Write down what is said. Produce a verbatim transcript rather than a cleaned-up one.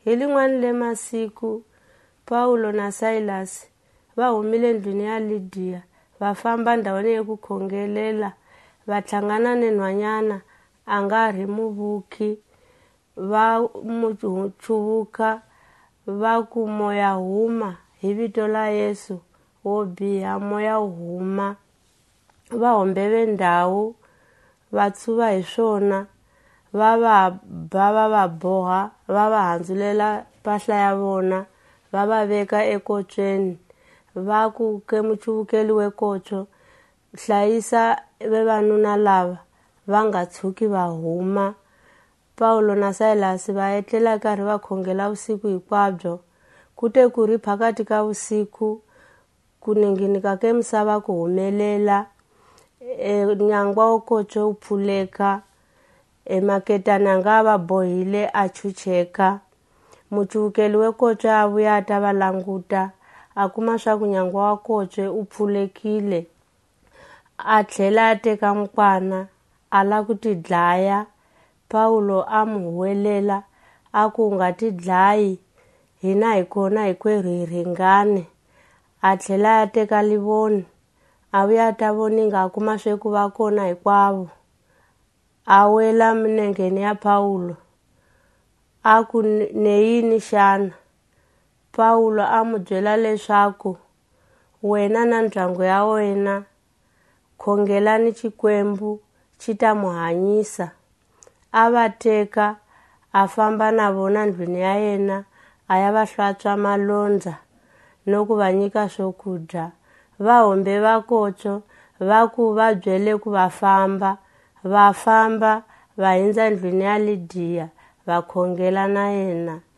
Hi lin'wana le masiku Paulo na Silas va humile ndlwini ya Lydia va famba ndhawini ya ku khongelela va hlangana ni nhwanyana a nga ri muvuki va mu chuvuka va ku moya huma hi vito la Yesu wo biha moya huma va hombeve ndhawu va tsuva hi swona va va ba va va boha va va handzulela mpahla ya vona va va veka ekotsweni va ku ke muchuvukeli wekotso hlayisa vavanuna lava va nga tshuki va huma. Paulo na Silas va etlela karhi va khongela vusiku hinkwabyo ku te ku ri phakati ka vusiku ku ninginika ke misava ku humelela e nyangwa wo kotso wu pfuleka emaketana nga va bohile a chucheka muchuvukeli wekotso a vuya ta va languta a kuma swa ku nyangwa wa kotso u pfulekile a tlhela a teka mukwana a la ku ti dlaya. Paulo a mu huwelela a ku nga ti dlayi hina hi kona hinkwerhu hi ringane a tlhela a teka livoni a vuya ta voninga a kuma swe ku va kona hinkwavo a wela minengeni ya Paulo a ku ne yini xana. Paulo a mu byela leswaku wena na ndyangu ya wena khongelani Xikwembu xi ta mu hanyisa. A va teka a famba na vona ndlwini ya yena a ya va hlantswa malondza no ku va nyika swakudya va hombe va kotso va ku va byele ku va famba va famba va hindza ndlwini ya Lydia va khongela na yena.